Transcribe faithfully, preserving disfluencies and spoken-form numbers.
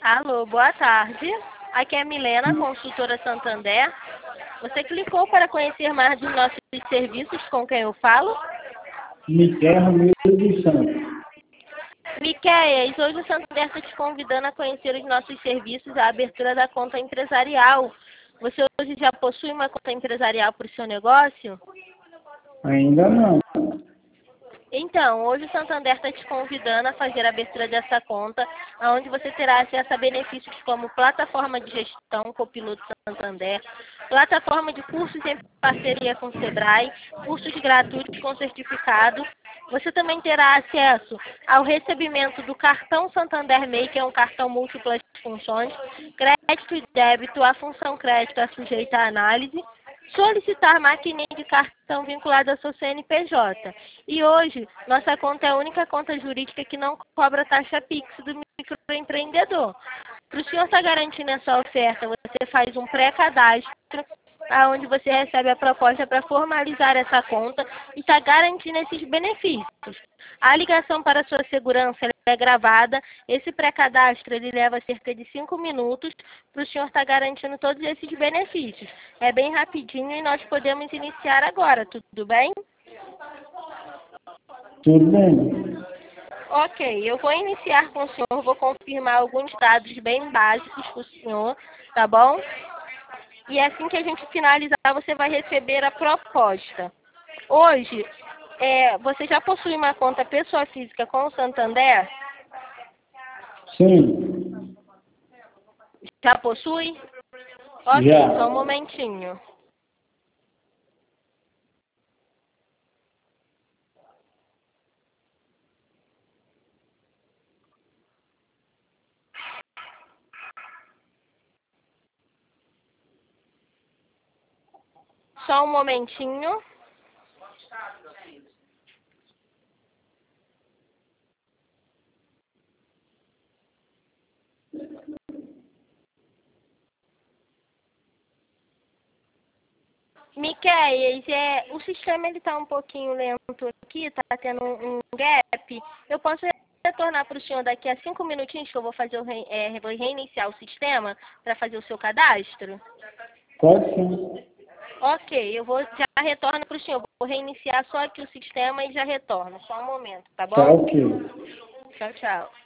Alô, boa tarde. Aqui é a Milena, consultora Santander. Você clicou para conhecer mais dos nossos serviços, com quem eu falo? Miquel Ramiro dos Santos. Miquéias, hoje o Santander está te convidando a conhecer os nossos serviços, a abertura da conta empresarial. Você hoje já possui uma conta empresarial para o seu negócio? Ainda não. Então, hoje o Santander está te convidando a fazer a abertura dessa conta, onde você terá acesso a benefícios como plataforma de gestão, Copiloto Santander, plataforma de cursos em parceria com o Sebrae, cursos gratuitos com certificado. Você também terá acesso ao recebimento do cartão Santander M E I, que é um cartão múltiplas funções, crédito e débito, a função crédito é sujeita à análise, solicitar maquininha de cartão vinculada ao seu C N P J. E hoje, nossa conta é a única conta jurídica que não cobra taxa Pix do microempreendedor. Para o senhor estar garantindo essa oferta, você faz um pré-cadastro, onde você recebe a proposta para formalizar essa conta e está garantindo esses benefícios. A ligação para sua segurança é gravada. Esse pré-cadastro ele leva cerca de cinco minutos para o senhor estar garantindo todos esses benefícios. É bem rapidinho e nós podemos iniciar agora, tudo bem? Tudo bem. Ok, eu vou iniciar com o senhor, vou confirmar alguns dados bem básicos para o senhor, tá bom? E assim que a gente finalizar, você vai receber a proposta. Hoje, é, você já possui uma conta pessoa física com o Santander? Sim. Já possui? Ok, Já. só um momentinho. Só um momentinho. Miquéias, é, o sistema ele está um pouquinho lento aqui, está tendo um, um gap. Eu posso retornar para o senhor daqui a cinco minutinhos que eu vou fazer o re, é, vou reiniciar o sistema para fazer o seu cadastro? Pode sim. Ok, eu vou já retorno para o senhor. Vou reiniciar só aqui o sistema e já retorno. Só um momento, tá Tá bom? ok. Tchau, tchau.